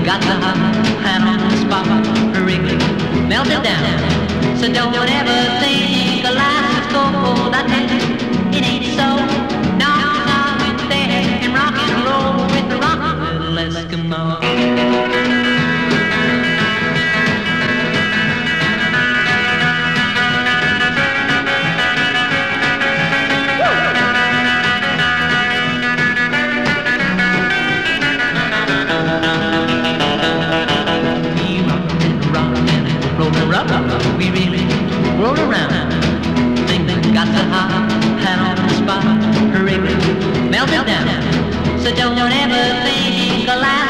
got the hot hand on the spot, Wrigley, melted down. So don't ever think a life is cold. I tell you, it ain't so. No, no, it's there and rock and roll with the rockin' little Eskimo. We really roll around. Things got the hot hand on the spot, Wrigley, melted down. So don't ever think a lie.